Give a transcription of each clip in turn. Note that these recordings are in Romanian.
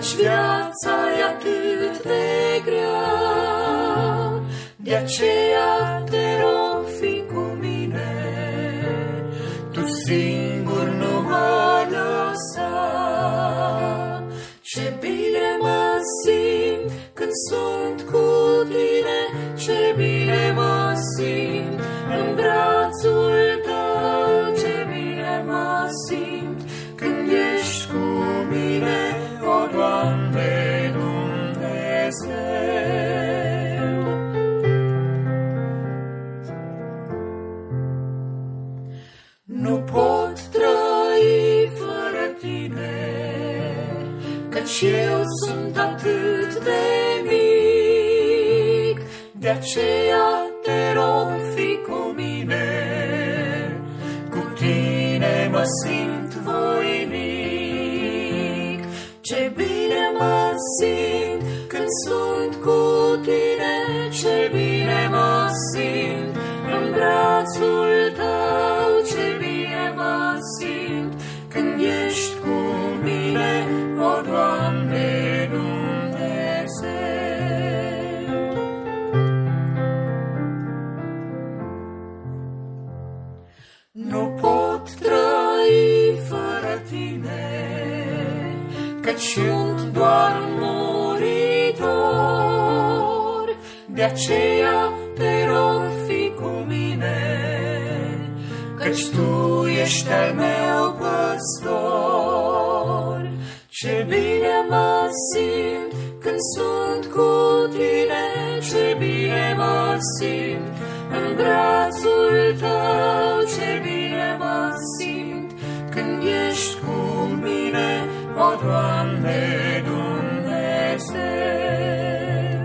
căci viața e atât de grea. De aceea te rog, fii cu mine, tu singur nu mă lăsa. Ce bine mă simt când sunt cu tine, ce bine mă simt în brațul tău, ce bine mă simt când ești cu mine, o Doamne Dumnezeu. Nu pot trăi fără tine, căci eu sunt atât de mic. De aceea te rog, fii cu mine, cu tine mă simt voinic. Ce bine mă simt când sunt cu tine, ce bine mă simt în brațul tău, ce bine mă simt când ești cu mine, o Doamne Dumnezeu. Nu pot trăi fără tine, căci sunt doar un muritor. De aceea te rog, fii cu mine, căci tu ești al meu păstor. Ce bine mă simt când sunt cu tine, ce bine mă simt în brațul tău, ce bine mă simt când ești cu mine, o Doamne Dumnezeu.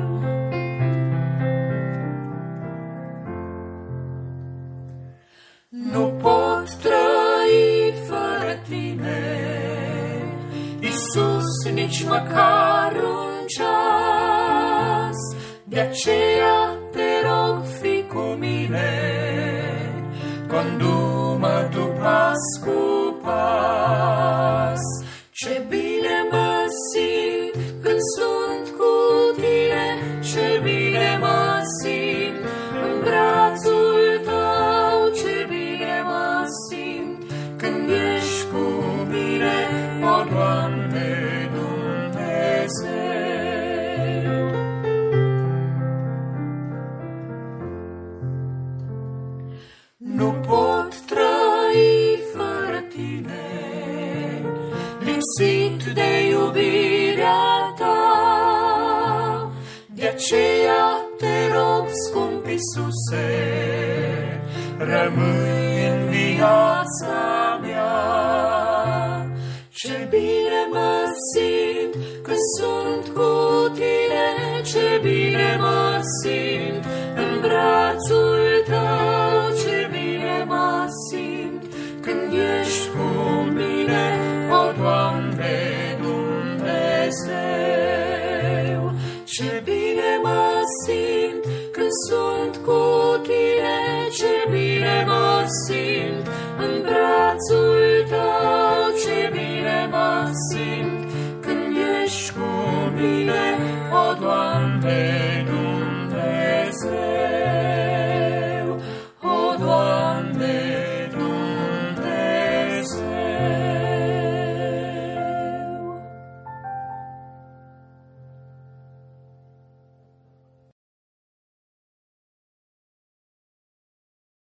Nu pot trăi fără tine, Iisus, nici măcar un ceas. De aceea te rog, fii cu mine, condu-mă tu pas cu pas. Ce bine mă simt când sunt cu tine, ce bine mă simt în brațul tău, ce bine mă simt când ești cu mine, o Doamne Dumnezeu. Nu pot trăi fără tine, lipsit de iubirea ta. De aceea te rog, scump Iisuse, rămâi în viața mea. Ce bine mă simt când sunt cu tine, ce bine mă simt în brațul tău, ce bine mă simt când ești cu mine, o Doamne Dumnezeu. Ce bine mă simt când sunt cu tine, ce bine mă simt în brațul